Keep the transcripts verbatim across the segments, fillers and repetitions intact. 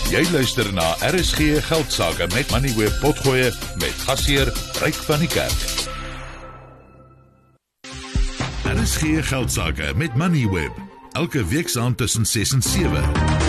Jy luister na R S G Geldsaake met Moneyweb Potgoe met gasheer Ryk van die Kerk. R S G Geldsaake met Moneyweb, elke week saam tussen ses en sewe.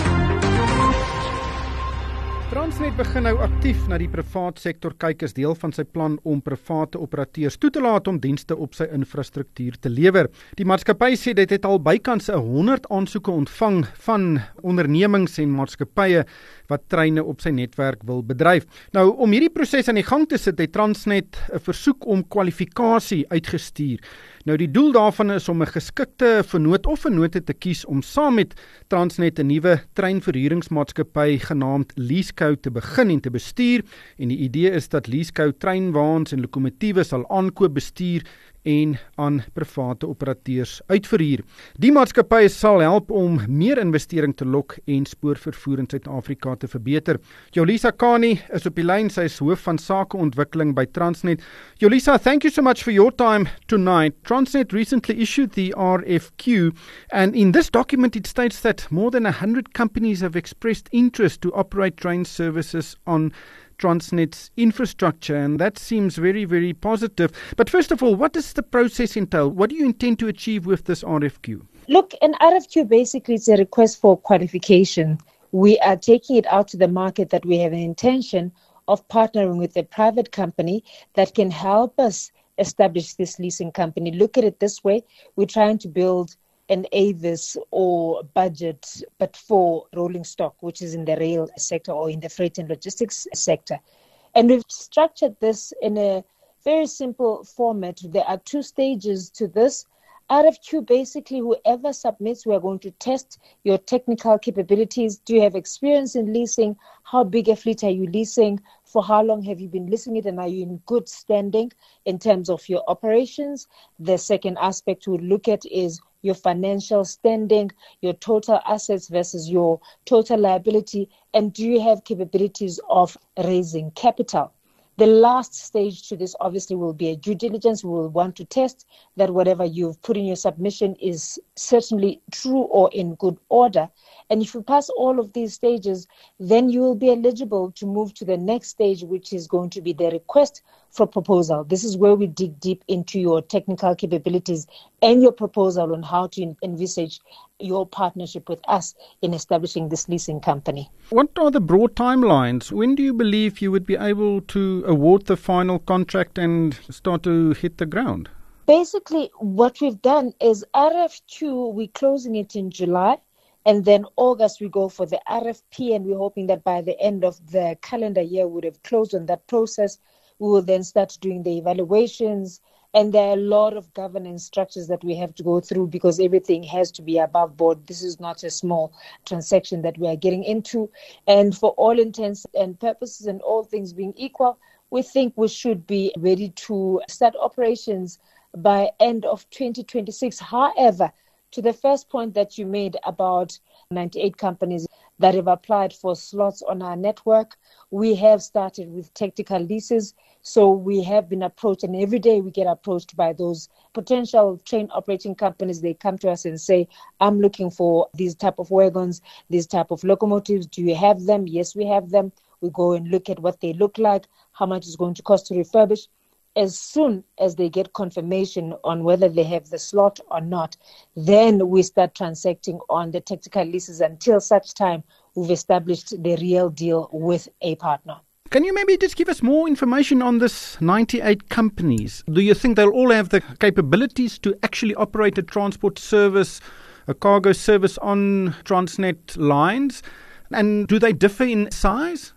Transnet begin nou aktief na die privaat sektor kyk as deel van sy plan om private operateurs toe te laat om dienste op sy infrastruktuur te lewer. Die maatskappy sê dit het al bykans honderd aansoeke ontvang van ondernemings en maatskappye wat treine op sy netwerk wil bedryf. Nou, om hierdie proses aan die gang te sit, het Transnet 'n versoek om kwalifikasie uitgestuur. Nou, die doel daarvan is om 'n geskikte vennoot of vennote te kies om saam met Transnet 'n nuwe treinverhuuringsmaatskappy genaamd Leasco te begin en te bestuur. En die idee is dat Leasco treinwaens en lokomotiewe sal aankoop, bestuur en aan private operateurs uitverhuur. Die maatskappy sal help om meer investering te lok en spoorvervoer in Suid-Afrika te verbeter. Jolisa Kani is op die lyn, sy is hoof van sakeontwikkeling by Transnet. Jolisa, thank you so much for your time tonight. Transnet recently issued the R F Q, and in this document it states that more than one hundred companies have expressed interest to operate train services on Transnet's infrastructure, and that seems very, very positive. But first of all, what does the process entail? What do you intend to achieve with this R F Q? Look, an R F Q basically is a request for qualification. We are taking it out to the market that we have an intention of partnering with a private company that can help us establish this leasing company. Look at it this way, we're trying to build an Avis or budget, but for rolling stock, which is in the rail sector or in the freight and logistics sector. And we've structured this in a very simple format. There are two stages to this. R F Q, basically, whoever submits, we are going to test your technical capabilities. Do you have experience in leasing? How big a fleet are you leasing? For how long have you been leasing it? And are you in good standing in terms of your operations? The second aspect we'll look at is your financial standing, your total assets versus your total liability, and do you have capabilities of raising capital? The last stage to this obviously will be a due diligence. We will want to test that whatever you've put in your submission is certainly true or in good order. And if you pass all of these stages, then you will be eligible to move to the next stage, which is going to be the request for proposal. This is where we dig deep into your technical capabilities and your proposal on how to envisage your partnership with us in establishing this leasing company. What are the broad timelines? When do you believe you would be able to award the final contract and start to hit the ground? Basically, what we've done is R F Q, we're closing it in July. And then August, we go for the R F P, and we're hoping that by the end of the calendar year, we would have closed on that process. We will then start doing the evaluations. And there are a lot of governance structures that we have to go through because everything has to be above board. This is not a small transaction that we are getting into. And for all intents and purposes and all things being equal, we think we should be ready to start operations by end of twenty twenty-six. However, to the first point that you made about ninety-eight companies that have applied for slots on our network, we have started with tactical leases. So we have been approached, and every day we get approached by those potential train operating companies. They come to us and say, I'm looking for these type of wagons, these type of locomotives. Do you have them? Yes, we have them. We go and look at what they look like, how much it's going to cost to refurbish. As soon as they get confirmation on whether they have the slot or not, then we start transacting on the tactical leases until such time we've established the real deal with a partner. Can you maybe just give us more information on this ninety-eight companies? Do you think they'll all have the capabilities to actually operate a transport service, a cargo service on Transnet lines? And do they differ in size?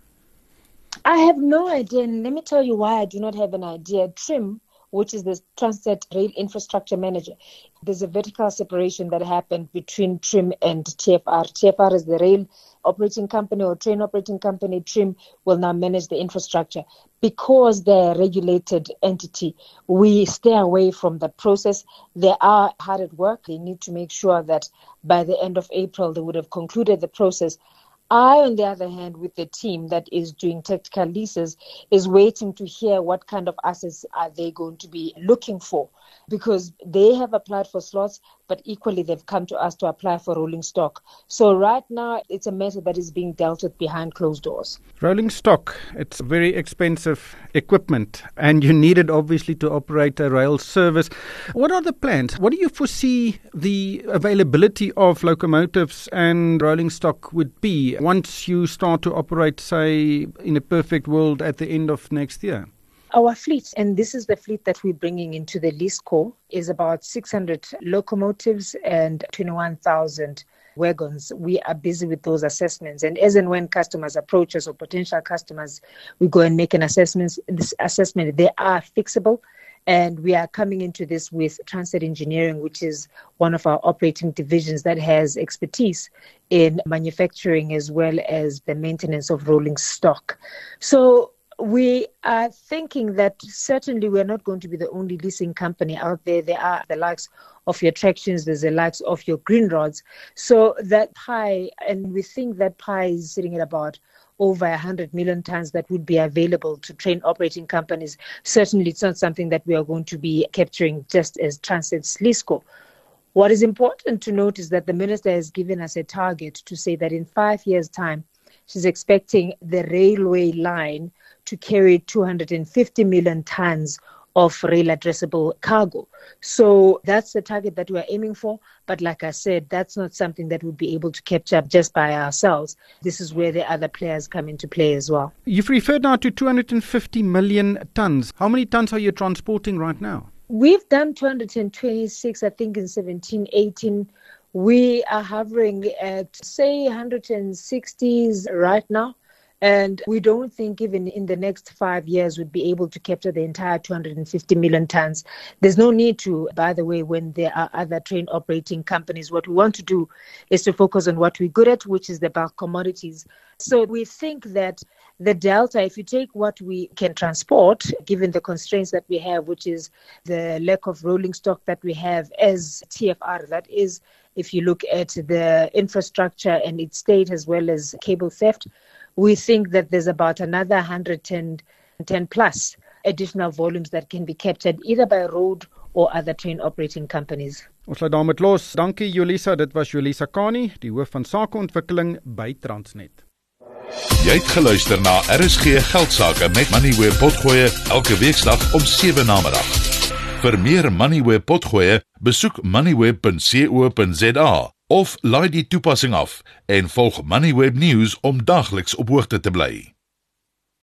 I have no idea, and let me tell you why I do not have an idea. TRIM, which is the Transnet Rail Infrastructure Manager, there's a vertical separation that happened between TRIM and T F R. T F R is the rail operating company or train operating company. TRIM will now manage the infrastructure. Because they're a regulated entity, we stay away from the process. They are hard at work. They need to make sure that by the end of April, they would have concluded the process. I, on the other hand, with the team that is doing tactical leases, is waiting to hear what kind of assets are they going to be looking for, because they have applied for slots, but equally they've come to us to apply for rolling stock. So right now, it's a matter that is being dealt with behind closed doors. Rolling stock, it's very expensive equipment, and you need it obviously to operate a rail service. What are the plans? What do you foresee the availability of locomotives and rolling stock would be once you start to operate, say, in a perfect world at the end of next year? Our fleet, and this is the fleet that we're bringing into the lease core, is about six hundred locomotives and twenty-one thousand wagons. We are busy with those assessments. And as and when customers approach us or potential customers, we go and make an assessment. This assessment, they are fixable. And we are coming into this with Transnet Engineering, which is one of our operating divisions that has expertise in manufacturing as well as the maintenance of rolling stock. So we are thinking that certainly we're not going to be the only leasing company out there. There are the likes of your Tractions, there's the likes of your Greenrods. So that pie, and we think that pie is sitting at about over one hundred million tons that would be available to train operating companies. Certainly it's not something that we are going to be capturing just as Transnet's LeaseCo. What is important to note is that the minister has given us a target to say that in five years' time, she's expecting the railway line to carry two hundred fifty million tons of rail addressable cargo. So that's the target that we're aiming for. But like I said, that's not something that we'll be able to capture up just by ourselves. This is where the other players come into play as well. You've referred now to two hundred fifty million tons. How many tons are you transporting right now? We've done two hundred twenty-six, I think, in seventeen, eighteen. We are hovering at, say, one hundred sixties right now. And we don't think even in the next five years we'd be able to capture the entire two hundred fifty million tons. There's no need to, by the way, when there are other train operating companies. What we want to do is to focus on what we're good at, which is the bulk commodities. So we think that the delta, if you take what we can transport, given the constraints that we have, which is the lack of rolling stock that we have as T F R, that is, if you look at the infrastructure and its state as well as cable theft, we think that there's about another one hundred ten plus additional volumes that can be captured either by road or other train operating companies. Ons laat daarmee los. Dankie Julisa, dit was Julisa Kani, die hoof van sakeontwikkeling by Transnet. Jy het geluister na R S G Geldsaake met Moneyweb Potgoe elke weeksdag om sewe namiddag. Vir meer Moneyweb Potgoe, besoek moneyweb punt co punt za of laai die toepassing af en volg Moneyweb News om daagliks op hoogte te bly.